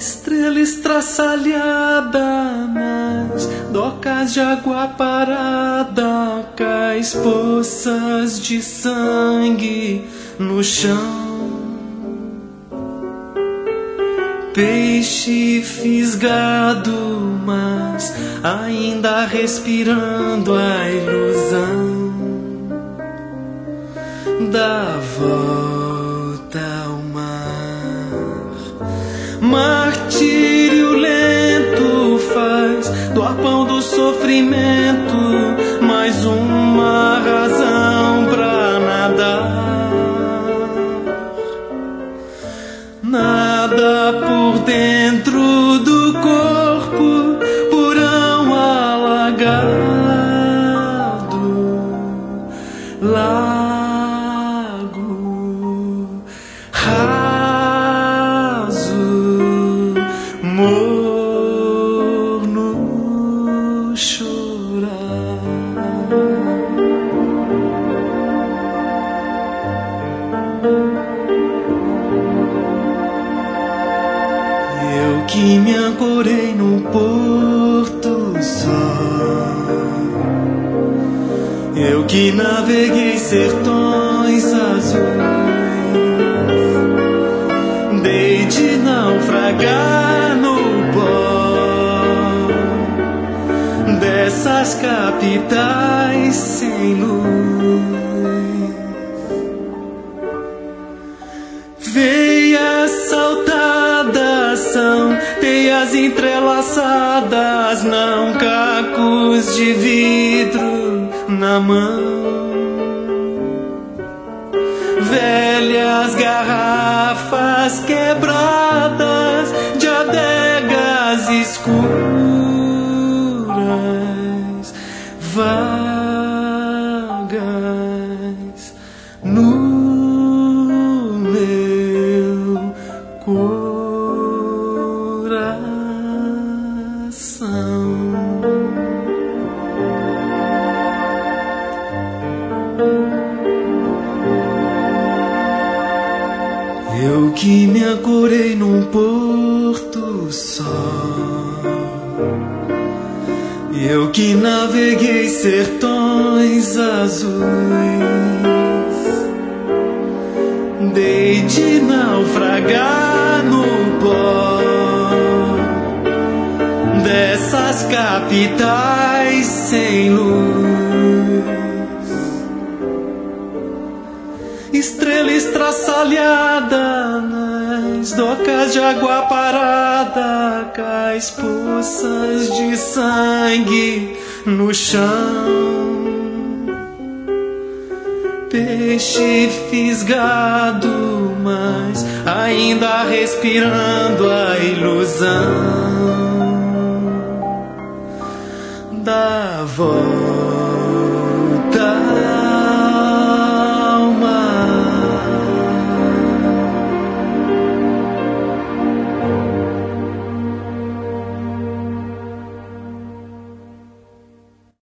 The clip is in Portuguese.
Estrela estraçalhada nas docas de água parada, cais poças de sangue no chão. Peixe fisgado, mas ainda respirando a ilusão da volta ao mar. Martírio lento faz do arpão do sofrimento mais uma razão pra nadar. Nada por dentro do corpo, porão alagado, lago raso, morno chorar. Eu que me ancorei no porto sol, eu que naveguei sertões azuis, dei de naufragar no pó dessas capitais sem luz. Veias saltadas são teias entrelaçadas, não cacos de vidro na mão. Velhas garrafas quebradas de adegas escuras, vagas no meu coração. Eu que me ancorei num porto sol, eu que naveguei sertões azuis, dei de naufragar no pó dessas capitais sem luz. Estrela estraçalhada nas docas de água parada, cais poças de sangue no chão. Peixe fisgado, mas ainda respirando a ilusão da voz